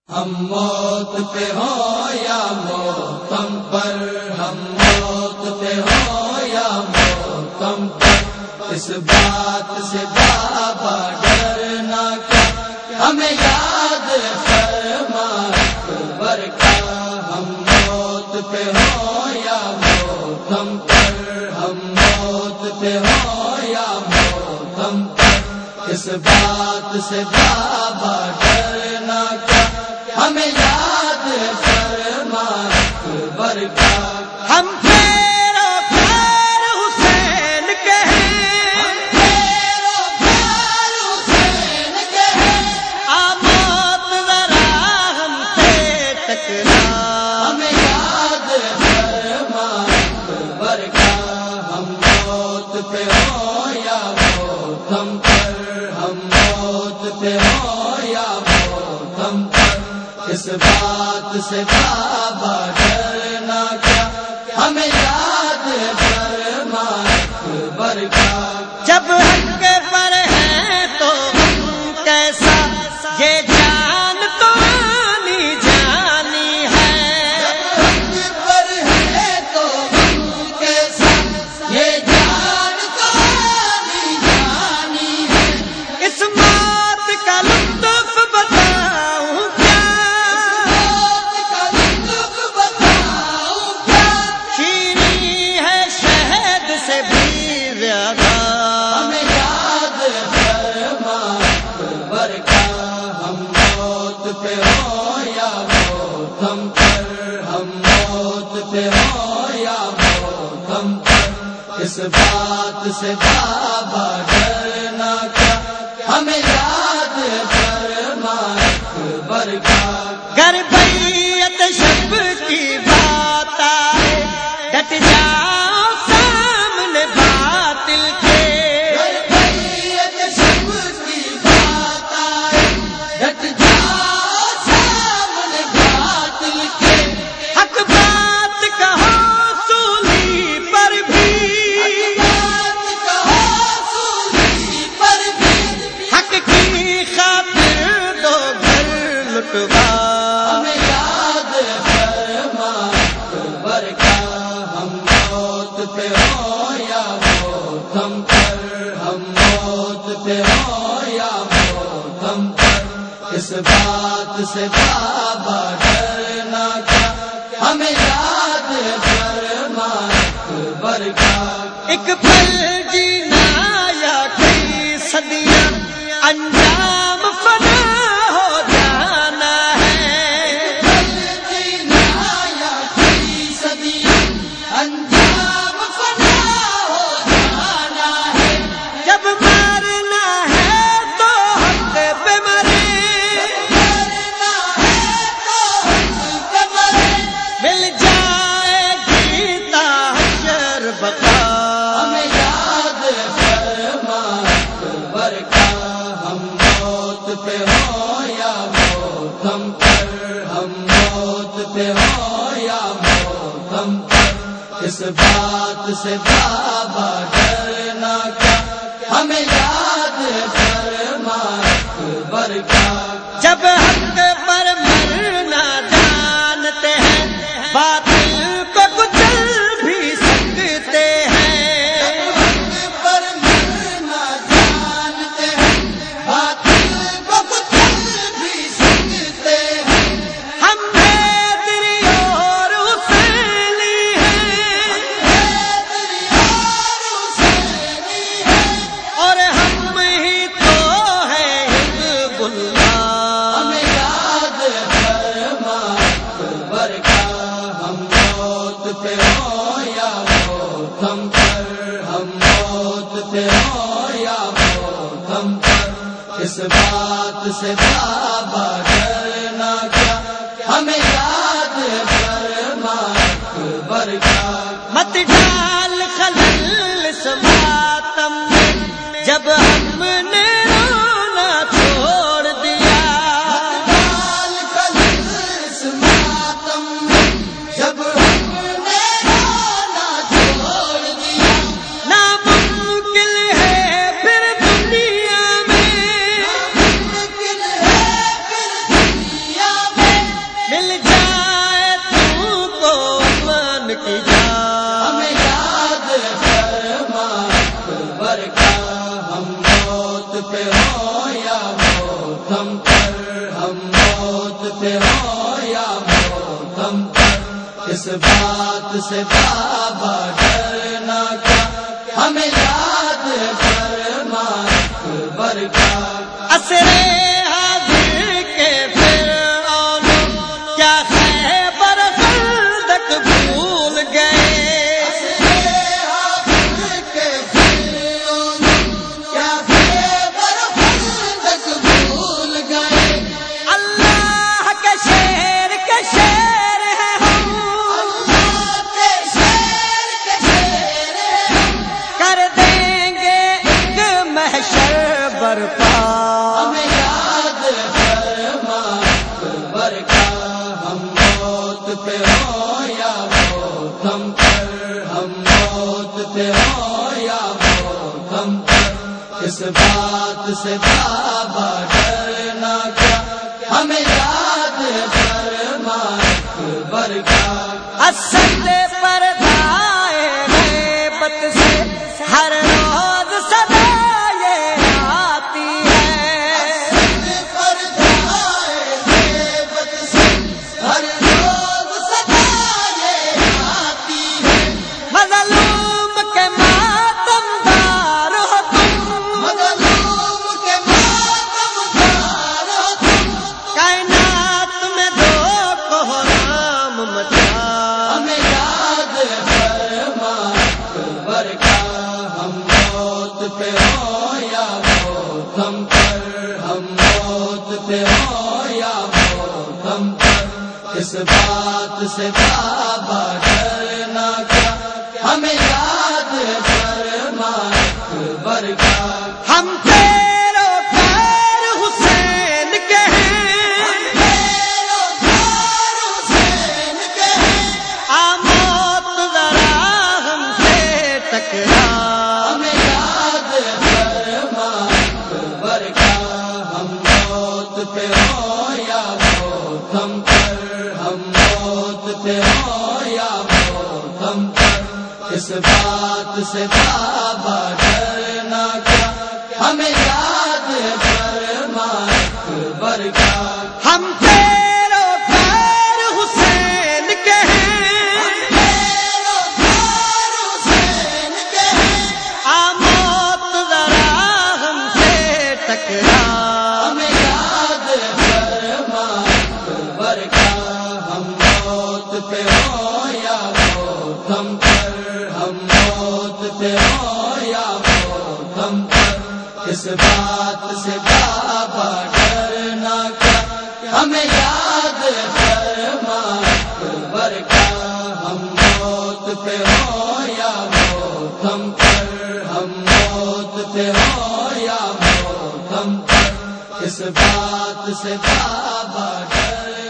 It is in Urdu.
ہم موت پہ ہو یا موت ہم پر، ہم موت پہ ہو یا موت ہم پر، اس بات سے بابا ڈرنا کیا، ہمیں یاد فرما اکبر کا۔ ہم موت پہ ہو یا موت ہم پر، ہم موت پہ ہو یا موت ہم پر، اس بات سے بابا ڈرنا کیا، ہمیں یاد فرما اکبر کا۔ ہم پیرو پیار حسین کے ہیں، ہم پیرو پیار حسین کے ہیں، موت ذرا ہم سے ٹکرا، ہمیں یاد فرما اکبر کا۔ ہم موت پہ ہو یا موت ہم پر، ہم موت پہ ہو یا موت ہم پر، اس بات سے بابا ڈرنا کیا، ہمیں یاد فرما اکبر کا۔ جب حق پر ہیں تو ہم کیسا، یہ جان تو آنی جانی ہے، حق پر ہے تو ہم کیسا، یہ جان تو آنی جانی ہے، اس موت کا لطف بتاؤں کیا، موت کا لطف بتاؤں کیا، شیریں ہے شہد سے بھی زیادہ، ہمیں یاد فرما اکبر کا۔ ہم موت پہ ہو یا موت ہم پر، ہم موت پہ ہو یا موت ہم پر، اس بات سے بابا ڈرنا کیا، ہمیں یاد فرما اکبر کا۔ گر بیعت شب کی بات آئے، ڈٹ جاؤ سامنے باطل کے، بیعت شب کی بات آئے، ڈٹ جاؤ سامنے باطل کے، حق بات کہو سولی پر بھی، بات کہو سولی پر بھی، حق کی خاطر دو گھر لٹوا، ہمیں یاد فرما اکبر کا۔ ہم موت پہ ہو یا موت ہم پر، ہم موت پہ ہو یا موت ہم پر، اس بات سے بابا ڈرنا کیا، ہمیں یاد فرما اکبر کا۔ ایک پل جینا یا کئی صدیاں، انجام فنا ہو جانا ہے، جینا یا کئی صدیاں، انجام فنا ہو جانا ہے، جب مرنا ہے تو حق پہ مرے، مرنا ہے تو حق پہ مرے، مل جائے گی حشر بقا، ہمیں یاد فرما اکبر کا۔ ہم موت پہ ہو یا موت ہم پر، ہم موت پہ ہو یا موت ہم پر، اس بات سے بابا ڈرنا کیا، ہمیں یاد فرما اکبر کا۔ جب حق پر مرنا جانتے ہیں، باطل کو کچل بھی سکتے ہیں، پر مرنا جانتے ہیں، باطل کو کچل بھی سکتے ہیں، ہم حیدری اور حسینی ہیں، حیدری مل جائے تو کو من کی جان، ہمیں یاد فرما اکبر کا، ہم موت پہ ہو یا موت ہم پر، ہم موت پہ ہو یا موت ہم پر، اس بات سے بابا ڈرنا کیا، ہمیں یاد فرما اکبر کا، اسرے حاضر کے فرعون کیا خیبر خندق بھول گئے، حاضر کے فرعون کیا خیبر خندق بھول گئے، اللہ کے شیر ہیں ہم، اللہ کے شیر ہیں، کر دیں گے ایک محشر برپا، ہمیں یاد فرما اکبر کا، ہم موت پہ ہو یا موت ہم پر، ہم موت پہ ہو یا موت ہم پر، اس بات سے بابا ڈرنا کیا، ہمیں یاد فرما اکبر کا، اسد پر دائے غیبت سے ہر روز صدا یہ آتی ہے، پردائے غیبت سے ہر روز صدا یہ آتی ہے، مظلوم کے ماتم دار ہو تم، مظلوم کے ماتم دار ہو تم، کائنات میں دو کوہرام مچا، ہمیں یاد فرما اکبر کا، ہم موت پہ ہو یا موت ہم پر، ہم موت پہ ہو یا موت ہم پر، اس بات سے بابا ڈرنا کیا، ہمیں یاد فرما اکبر کا، ہم پیروکار حسین کے ہیں، حسین کے آموت ذرا ہم سے ٹکرا، ہمیں یاد فرما اکبر کا، ہم موت پہ ہو یا موت ہم پر، ہم موت پہ ہو یا موت ہم پر، اس بات سے بابا ڈرنا کیا، ہمیں یاد فرما اکبر کا، ہم پیروکار حسین کے ہیں، حسین کے آموت ذرا ہم سے ٹکرا، ہمیں یاد فرما اکبر کا، ہم موت پہ ہو یا موت ہم پر، ہم موت پہ ہو یا موت ہم پر، اس بات سے بابا ڈرنا کیا، ہمیں یاد فرما اکبر کا، ہم موت پہ ہو یا موت ہم پر، ہم موت پہ ہو یا موت ہم پر، اس بات سے بابا ڈرنا